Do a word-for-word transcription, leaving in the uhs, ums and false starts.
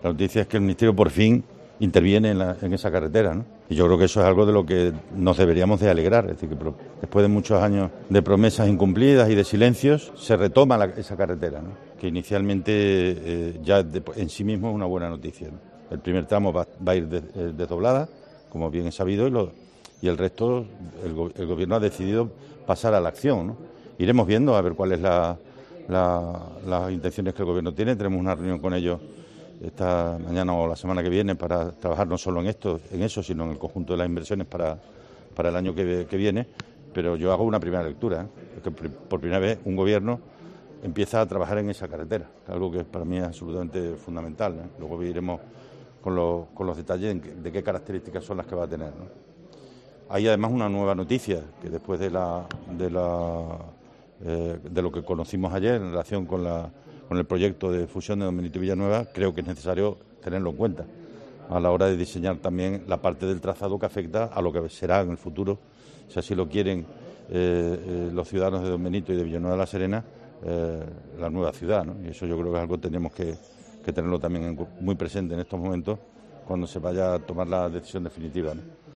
La noticia es que el Ministerio por fin interviene en, la, en esa carretera, ¿no? Y yo creo que eso es algo de lo que nos deberíamos de alegrar. Es decir, que después de muchos años de promesas incumplidas y de silencios, se retoma la, esa carretera, ¿no? Que inicialmente eh, ya de, en sí mismo es una buena noticia, ¿no? El primer tramo va, va a ir de, eh, desdoblada, como bien es sabido, y, lo, y el resto, el, el Gobierno ha decidido pasar a la acción, ¿no? Iremos viendo a ver cuáles son la, la, las intenciones que el Gobierno tiene. Tenemos una reunión con ellos esta mañana o la semana que viene para trabajar no solo en esto, en eso, sino en el conjunto de las inversiones para, para el año que, que viene. Pero yo hago una primera lectura, ¿eh? Que por primera vez un gobierno empieza a trabajar en esa carretera, algo que para mí es absolutamente fundamental, ¿eh? Luego iremos con los, con los detalles de qué características son las que va a tener, ¿no? Hay además una nueva noticia, que después de la de la eh, de lo que conocimos ayer en relación con la con el proyecto de fusión de Don Benito y Villanueva, creo que es necesario tenerlo en cuenta a la hora de diseñar también la parte del trazado que afecta a lo que será en el futuro, si así lo quieren eh, eh, los ciudadanos de Don Benito y de Villanueva de la Serena, eh, la nueva ciudad, ¿no? Y eso yo creo que es algo que tenemos que, que tenerlo también en, muy presente en estos momentos cuando se vaya a tomar la decisión definitiva, ¿no?